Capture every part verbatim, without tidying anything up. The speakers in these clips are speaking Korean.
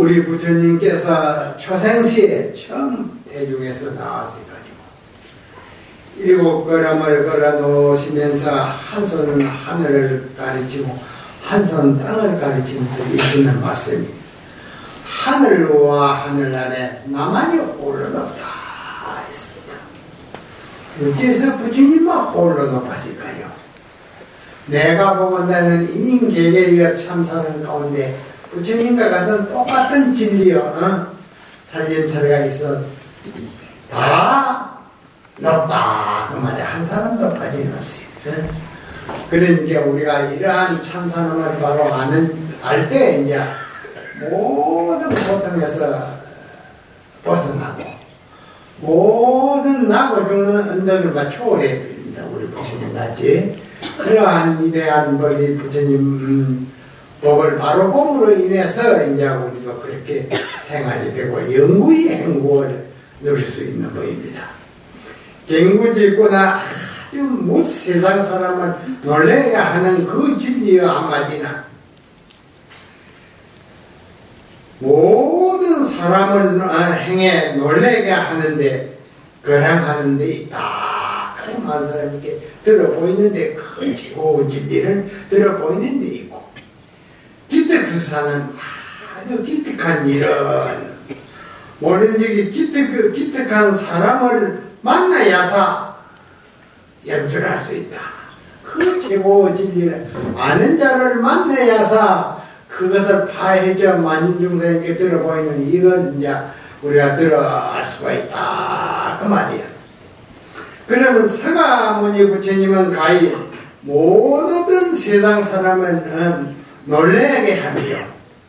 우리 부처님께서 초생시에 처음 대중에서 나왔어가지고 일곱 걸음을 걸어 놓으시면서 한 손은 하늘을 가리치고 한 손은 땅을 가리치면서 읽는 말씀이 하늘과 하늘 아래 나만이 홀로 높다 했습니다. 어째서 부처님만 홀로 높아질까요? 내가 보건다는 인계계의 참사는 가운데 부처님과 같은 똑같은 진리요 어? 살림살이가 있어 다 높다 그 말에 한 사람도 빠짐없이 어? 그러니까 우리가 이러한 참사놈을 바로 아는 알 때 이제 모든 고통에서 벗어나고 모든 나고 죽는 언덕을 막 초월해 버립니다. 우리 부처님 같이 그러한 위대한 법이 부처님 음, 법을 바로 봄으로 인해서 이제 우리도 그렇게 생활이 되고 영구히 행복을 누릴 수 있는 법입니다. 갱구짓거나 아주 못 세상 사람을 놀래게 하는 그 진리의 한마디나 모든 사람을 행해 놀래게 하는데 거랑하는 데 있다. 그만 사람에게 들어보이는데 그 최고 진리를 들어보이는 데 있고 기특수사는 아주 기특한 일은 모든 적이 기특, 기특한 사람을 만나야사 연출할 수 있다. 그 최고 진리를 아는 자를 만나야사 그것을 파해져 많은 중생에게 들어보이는 이건 이제 우리가 들어알 수가 있다. 그 말이야. 그러면 서가모니 부처님은 가히 모든 세상 사람은 놀래게 하며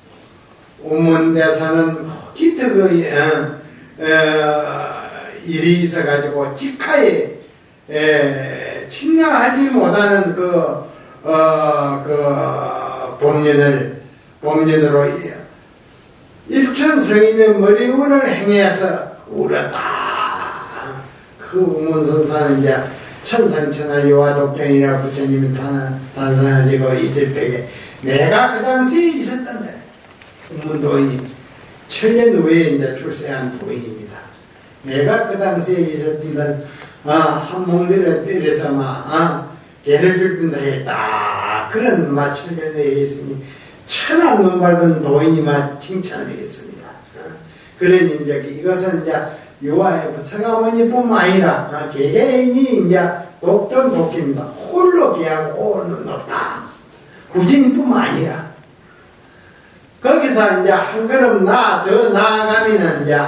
우문대사는 기특의 어, 어, 일이 있어가지고 직하에 에, 측량하지 못하는 그, 어, 그 법륜을 법륜으로 일천 성인의 머리 위를 행해서 울었다. 그 우문선사는 이제 천상천하 요화 독경이라 부처님이 탄생하시고 있을 때에 내가 그 당시에 있었단다. 우문도인이 천년 후에 이제 출세한 도인입니다. 내가 그 당시에 있었던 아, 한 몽리를 때려서 막 아, 개를 죽인다 했다. 그런 막 천년 후에 있으니 천한 눈 밝은 도인이 막 칭찬을 했습니다. 어? 그러니 이제 이것은 이제 요하의 서가모니뿐만 아니라 아, 개개인이 이제 독존 독기입니다. 홀로 기하고 홀로 높다. 구진뿐만 아니라 거기서 이제 한 걸음 나, 더 나아가면은 이제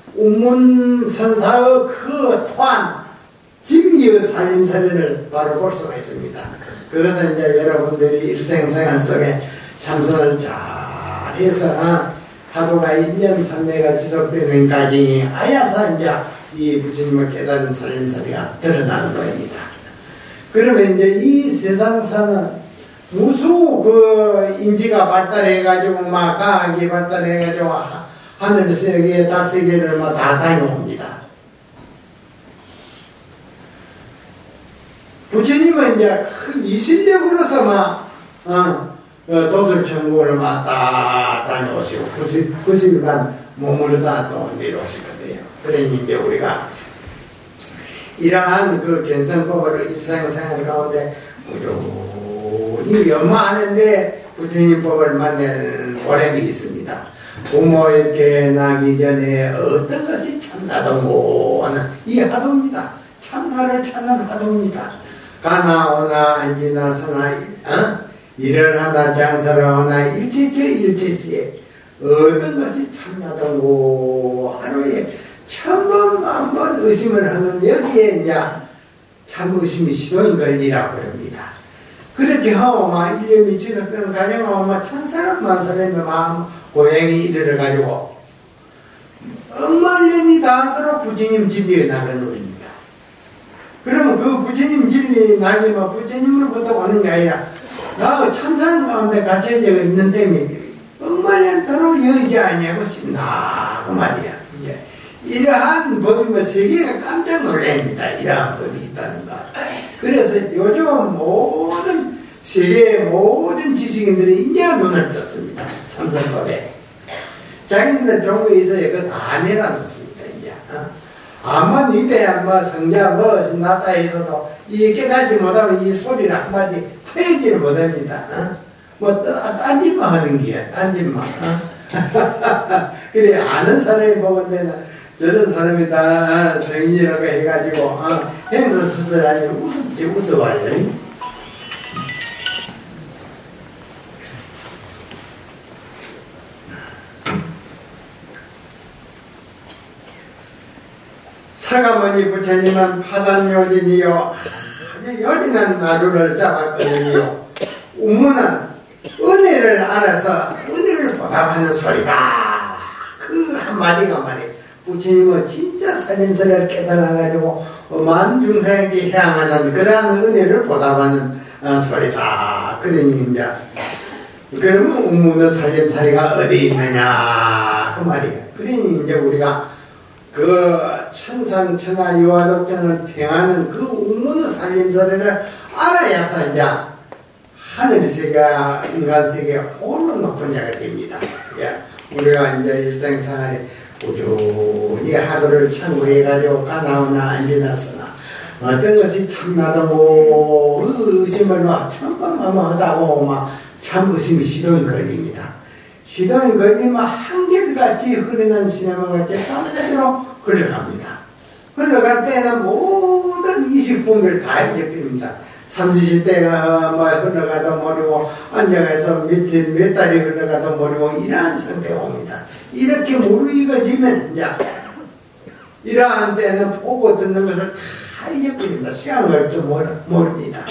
우문선사의 그 토한 진리의 살림살이를 바로 볼 수가 있습니다. 그것은 이제 여러분들이 일생생활 속에 참선을 잘 해서 하도가 일 년 삼 매가 지속되는 까지 아야사 이제 이 부처님을 깨달은 살림살이가 드러나는 거입니다. 그러면 이제 이 세상사는 무수 그 인지가 발달해가지고 막 과학이 발달해가지고 하늘세계, 달세계를 막 다 다녀옵니다. 부처님은 이제 큰 이실력으로서 막 어, 도술천국을 막 다 다녀오시고 구십 일간 몸을 다 또 내려오실 건데요. 그러니 이제 우리가 이러한 그 견성법을 일상생활 가운데 꾸준히 연마하는데 부처님 법을 만나는 보람이 있습니다. 부모에게 나기 전에 어떤 것이 참나던고 하는 이 하도입니다. 참나를 찾는 하도입니다. 가나 오나 앉으나 서나 어? 일을 하나 장사를 하나 일체처 일체시에 어떤 것이 참나던고 하루에 천번 만번 의심을 하는 여기에 이제 참 의심이 시도인 걸리라고 그럽니다. 그렇게 하고 막 일념이 지속되는 가정하고 막 천사람 만사람의 마음 고향이 이르러가지고 억만년이 닿도록 부처님 진리에 나가는 노래입니다. 그러면 그 부처님 진리에 나가면 부처님으로부터 오는 게 아니라 나 참사람 가운데 갇혀져 있는 때문에 억만년도록 여의지 아니하고 싶나 그 말이야. 이제 이러한 법이면 세계가 깜짝 놀랍니다. 이러한 법이 있다는 거. 그래서 요즘 모든 세계의 모든 지식인들이 이제 눈을 떴습니다. 참선법에. 자기들 종교에 있어야 그거 다 내려놓습니다, 이제. 어? 아마 이래야 뭐 성자 뭐 낫다 해서도 이 깨닫지 못하면 이 소리를 한마디 터지지를 못합니다. 어? 뭐, 딴 짓만 하는 게야, 딴 짓만. 어? 그래, 아는 사람이 보건대는 저런 사람이 다 성인이라고 해가지고, 어? 행사수술하니 웃음지 웃어봐요. 서가모니 부처님은 파단요진이요, 아주 요진한 나루를 잡았거든요. 우문은 은혜를 알아서 은혜를 보답하는 소리가 그 한마디가 말이에요. 부처님은 진짜 살림살이를 깨달아가지고 만 중생에게 향하는 그러한 은혜를 보답하는 어, 소리다. 그러니 이제 그러면 우문의 살림살이가 어디 있느냐 그 말이에요. 그러니 이제 우리가 그 천상천하 유아독전을 평하는 그 우문의 살림살이를 알아야서 이제 하늘세계, 인간세계 홀로 높은 자가 됩니다. 이제 우리가 이제 일생생활에 꾸준히 하루를 참고해가지고 까나오나 앉으나서나 어떤 것이 참나도 뭐 의심을 막 참범하다고 막 참 의심이 시동이 걸립니다. 시동이 걸리면 한결같이 흐르는 시내만같이 땀대로 흘러갑니다. 흘러갈 때는 모든 이식분들 다 잊어버립니다. 삼십 대가 뭐 흘러가도 모르고 앉아가서 몇, 몇 달이 흘러가도 모르고 이러한 상태가 옵니다. 이렇게 무르익어지면 이제 이러한 때는 보고 듣는 것을 다 잊어버립니다. 시간 갈 줄 모릅니다.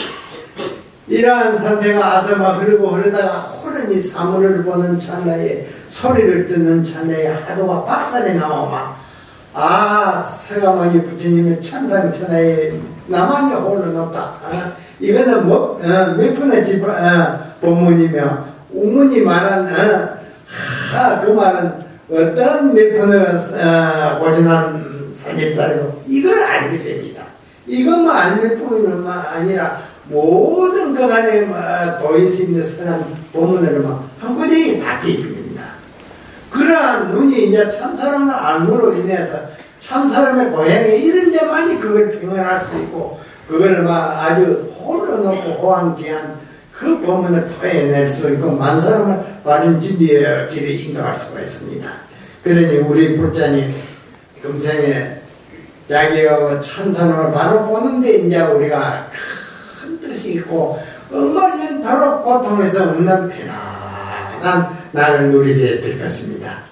이러한 상태가 아서마 흐르고 흐르다가 호련히 사물을 보는 찰나에 소리를 듣는 찰나에 하도가 박살이 나오마 아 서가모니 부처님의 천상천하에 나만이 홀로 높다. 어? 이거는 뭐, 어, 몇 분의 집, 어, 본문이며, 우문이 말한, 어, 하, 그 말은 어떤 몇 분의, 어, 고진한 살림살이고, 이걸 알게 됩니다. 이것만 알면 뿐만 아니라, 모든 그 안에, 뭐, 도의심의 선한 본문을 막, 한 구덩이 다 끼입니다. 그러한 눈이 이제 참사람의 안무로 인해서, 참사람의 고향에 이런 데만이 그걸 평언할 수 있고, 그걸 막 아주 홀로 놓고 호황기한 그 법문을 토해낼 수 있고 만 사람을 바른 진리의 길에 인도할 수가 있습니다. 그러니 우리 불자님 금생에 자기가 천사람을 바로 보는데 이제 우리가 큰 뜻이 있고 엄마년토록 고통에서 없는 편안한 나를 누리게 될 것입니다.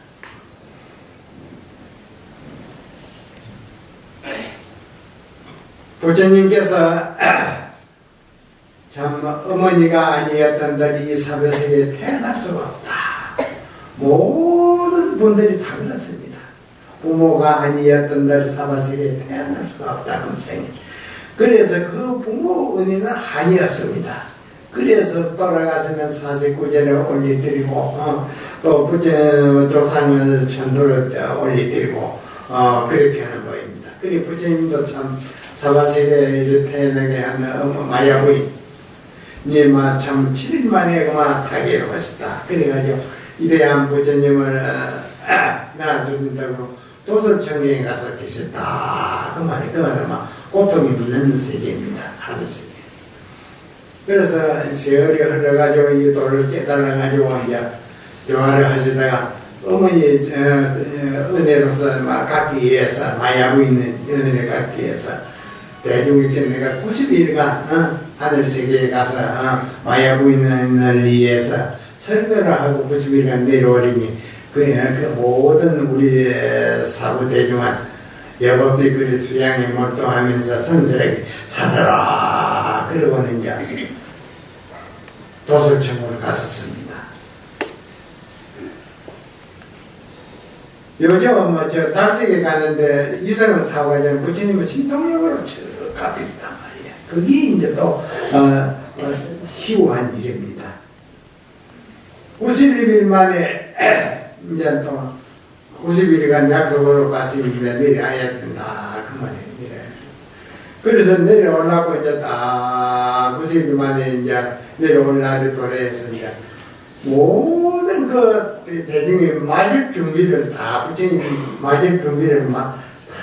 부처님께서 참 어머니가 아니었던들 이 사배세계에 태어날 수가 없다. 모든 분들이 다 그렇습니다. 부모가 아니었던들 사배세계에 태어날 수가 없다. 금생에. 그래서 그 부모 은혜는 한이 없습니다. 그래서 돌아가시면 사십구제를 올려드리고 어, 또 부처 조상을 천도를 올려드리고 어, 그렇게 하는 거입니다. 그리고 부처님도 참 사바세계에 태어나게 하는 어머 마야부인 니마 참 칠 일 만에 그만 타계로 하셨다. 그래가지고 이래한 부처님을 아, 낳아준다고 도솔청경에 가서 계셨다. 그 말이 그 말은 막 고통이 없는 세계입니다. 하늘세계. 그래서 세월이 흘러가지고 이 도를 깨달아가지고 이제 교화를 하시다가 어머니 어, 어, 은혜로서 막 갖기 위해서 마야부인의 은혜를 갖기 위해서 대중에게 내가 구십 일간 어, 하늘세계에 가서 어, 마야부인을 위해서 설교를 하고 구십 일간 내려오리니 그, 그 모든 우리 사부 대중한 여법비 그리 수양에 몰두하면서 성스럽게 살아라. 그러고는 이제 도솔청으로 갔었습니다. 요즘 뭐 저 달색에 가는데 이성을 타고 가자면 부처님은 신통력으로 쭉 가고 있단 말이야. 그게 이제 또 어, 어, 시우한 일입니다. 구십 일 만에 이제 또 구십 일간 약속으로 갔으니까 내려와야 된다. 그 말이에요. 내려. 그래서 내려오려고 이제 딱 구십 일 만에 이제 내려올 날이 도래해서 이제 모든 그 그 대중이 맞을 준비를 다 부처님 맞을 준비를 막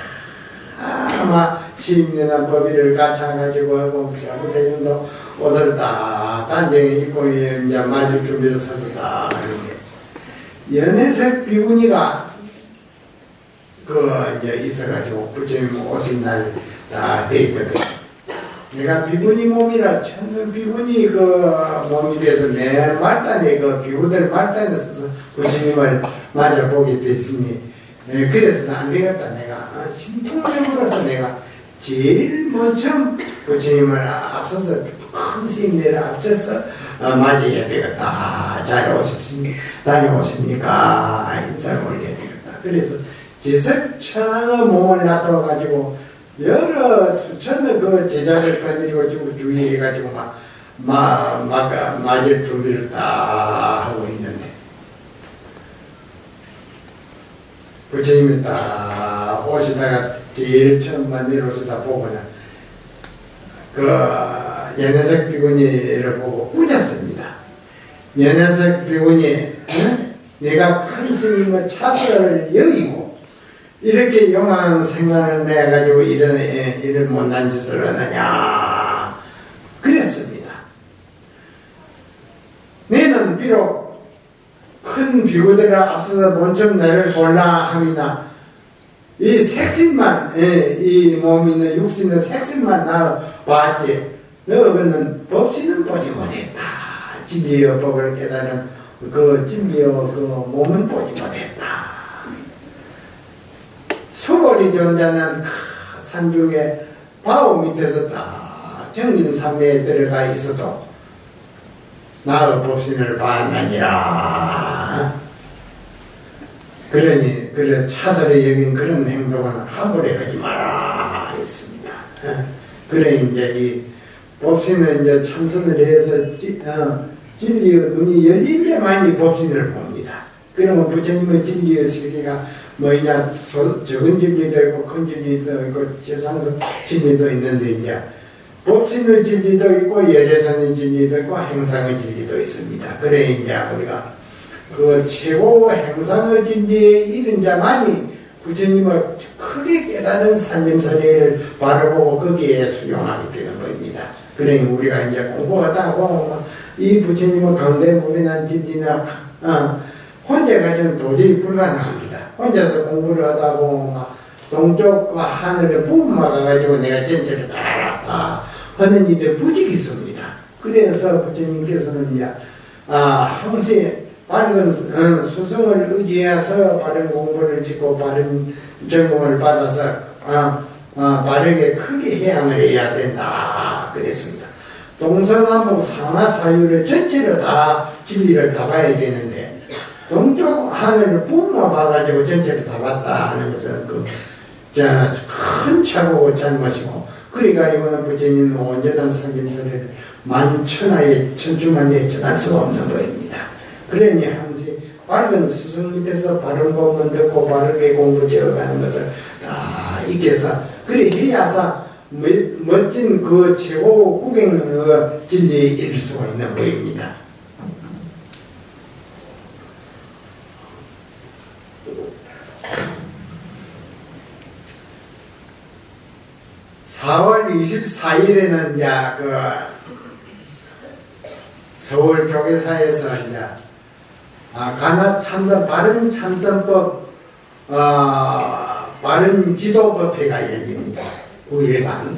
아마 시민이나 법의를 갖춰가지고 하고 세부 대중도 옷을 다 단정에 입고 이제 맞을 준비를 서서 다 하는데 연회색 비구니가 그 이제 있어가지고 부처님 오신 날 다 돼 있거든. 내가 비구니 몸이라 천성 비구니 그 몸이 돼서 매 말단에 그 비구들 말단에 서서 부처님을 맞아 보게 됐으니 네, 그래서는 안 되겠다. 내가 신통mem으로서 내가 제일 먼저 부처님을 앞서서 큰 스님들을 앞서서 어, 맞이해야 되겠다. 잘 오십니까? 다녀오십니까? 인사를 올려야 되겠다. 그래서 지석 천왕의 몸을 놔둬가지고 여러 수천의 그 제자를 건드리고 주고 주의해가지고 막, 막, 막, 맞을 준비를 다 하고 있는데 부처님이 딱 오시다가 제일 처음만 내려오시다 보고는 그 연회색 비구니를 보고 꾸짖습니다. 연회색 비구니, 응? 내가 큰 스님의 차설을 여의고 이렇게 영한 생각을 내가지고 이런, 이런 못난 짓을 하느냐. 그랬습니다. 너는 비록 큰 비구들을 앞서서 본점 나를 볼라 함이나 이 색신만, 이 몸 있는 육신 있는 색신만 나 봤지. 너는 법신은 보지 못했다. 진리의 법을 깨달은 그 진리의 그 몸은 보지 못했다. 수월이 존재하는 산중에 바오 밑에서 딱 정진삼매에 들어가 있어도 나의 법신을 봤느니라. 그러니 그래 차설에 여긴 그런 행동은 함부로 하지 마라 했습니다. 그래 이제 이 법신은 이제 참선을 해서 지, 어, 진리의 눈이 열릴 때만 이 법신을 봅니다. 그러면 부처님의 진리의 세계가 뭐냐, 소, 적은 진리도 있고, 큰 진리도 있고, 재상석 진리도 있는데, 이제, 법신의 진리도 있고, 예례선의 진리도 있고, 행상의 진리도 있습니다. 그래, 이제, 우리가, 그 최고 행상의 진리에 이른 자만이 부처님을 크게 깨달은 산림선례를 바라보고 거기에 수용하게 되는 겁니다. 그래, 우리가 이제 공부하다 보면, 이 부처님의 강대 무변한 진리나, 어, 혼자 가지고는 도저히 불가능합니다. 혼자서 공부를 하다 보면 동쪽 하늘에 뿜 막아가지고 내가 전체를 다 알았다 하는 일에 부직이 있습니다. 그래서 부처님께서는 이제 아, 항상 바른 어, 수성을 의지해서 바른 공부를 짓고 바른 전공을 받아서 어, 어, 바르게 크게 해양을 해야 된다 그랬습니다. 동서남북 상하사유를 전체를 다 진리를 다 봐야 되는데 동쪽 하늘을 뿜어 봐가지고 전체를 다 봤다 하는 것은 그, 자, 큰 착오고 잘못이고, 그래가지고는 부처님은 온전한 상kim설례를 만천하에, 천주만리에 전할 수가 없는 거입니다. 그러니 항상 밝은 수성 밑에서 바른 법문 듣고 바르게 공부 지어가는 것을 다 익혀서, 그래 해야사 멋진 그 최고 구경의 진리에 이를 수가 있는 거입니다. 사월 이십사일에는 이제 그 서울 조계사에서 이제 아, 가나 참선 바른 참선법 어, 바른 지도법회가 열립니다. 구일간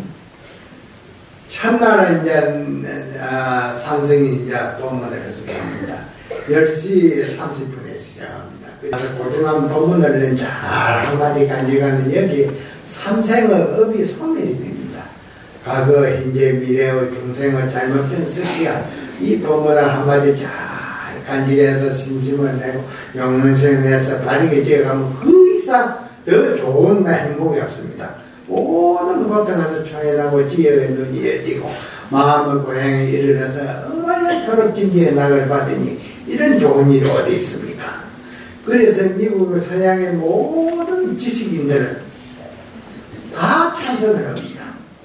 첫날은 이제 어, 산성이 이제 법문을 합니다. 열시 삼십분에 시작합니다. 그래서 고전한 법문을 잘 한마디 간직하는 여기 삼생의 업이 소멸이 됩니다. 과거, 현재, 미래의 중생의 잘못된 습기가 이 법문을 한마디 잘 간직해서 신심을 내고 영문성을 내서 바르게 지어가면 그 이상 더 좋은 행복이 없습니다. 모든 고통에서 초연하고 지혜의 눈이 열리고 마음의 고향에 이르러서 얼마나 진지의 낙을 받으니 이런 좋은 일이 어디 있습니까? 그래서 미국 서양의 모든 지식인들은 다 참선을 합니다.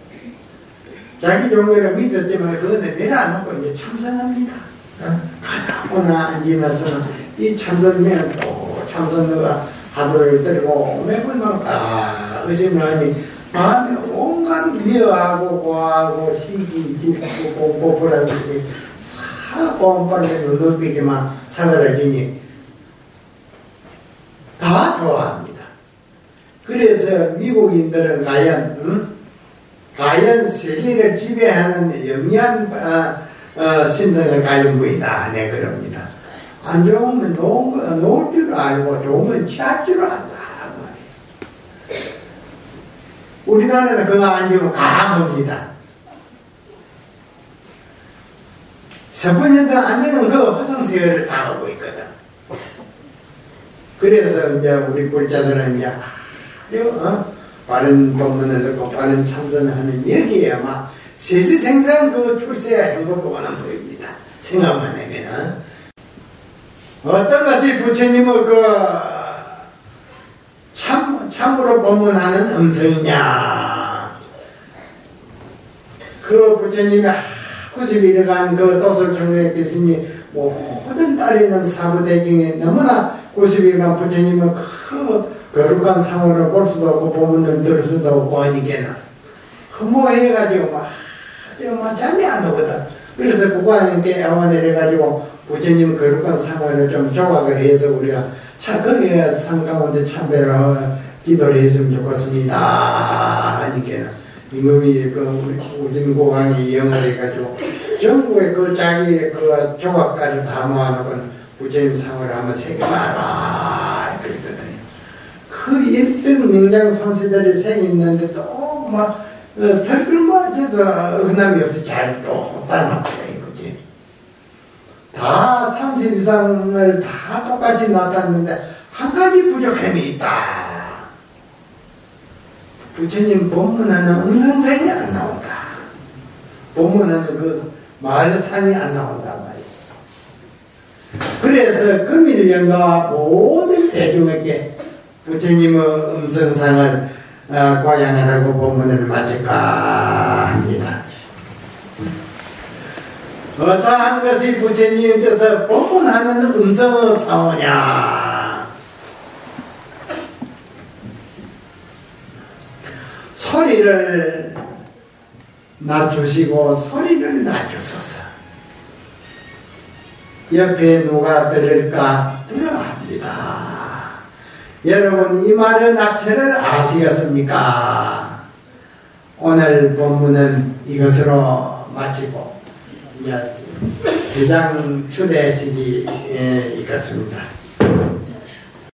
자기 종교를 믿었지만 그거는 내려놓고 이제 참선합니다. 어? 가나거나 앉아나서는 이 참선면 또 참선어가 하도를 들고 매번 막 의심을 하니 마음에 온갖 미워하고 고하고 시기 깊고 공고 불안심이 다 뻔뻔하게 느끼기만 사그라지니 다 좋아합니다. 그래서 미국인들은 과연 응? 과연 세계를 지배하는 영리한 어, 어, 신성을 가진 분이다. 네, 그럽니다. 안 좋으면 놓을, 놓을 줄 알고 좋으면 취할 줄 안다. 우리나라는 그거 안 주면 가봅니다. 십 년도 안 되는 그 허송세월을 당하고 있거든. 그래서 이제 우리 불자들은 이제 아주 어? 바른 법문을 듣고 바른 참선을 하면 여기에 아마 세세생산 그 출세와 행복을 원하는 보입니다. 생각만 하면은 어떤 것이 부처님의 그 참, 참으로 법문하는 음성이냐. 그 부처님이 구십 일간 그 도솔충에 계시니 모든 따르는 사부대경에 너무나 구십 일간 부처님은 그 거룩한 상호를 볼 수도 없고 법문을 들을 수도 없고 하니까는 허무해가지고 막 아주 막 잠이 안 오거든. 그래서 국왕님께 애원해가지고 부처님 거룩한 상호를 좀 조각을 해서 우리가 참 거기에 산 가운데 참배로 기도를 했으면 좋겠습니다 하니까는 임금이 그 우진고강이 영을 해가지고 전국에 그 자기 그 조각까지 다 모아놓고 부처님 상호를 한번 새겨봐라 그랬거든요. 그 일등 명장 선수들이 생겼는데 또 막 털끌마저도 어긋남이 없이 잘 또 닮았다 이거지. 다 삼십 이상을 다 똑같이 나타났는데 한 가지 부족함이 있다. 부처님 법문하는 음성생이 안 나온다. 법문하는 그 말산이 안 나온다 말이야. 그래서 금일령과 모든 대중에게 부처님의 음성상을 어, 과양하라고 법문을 마칠까 합니다. 어떠한 것이 부처님께서 법문하는 음성의 상호냐. 소리를 낮추시고 소리를 낮추소서. 옆에 누가 들을까 들어합니다. 여러분 이 말의 낙처를 아시겠습니까? 오늘 본문은 이것으로 마치고 이제 비장 추대식이 있겠습니다.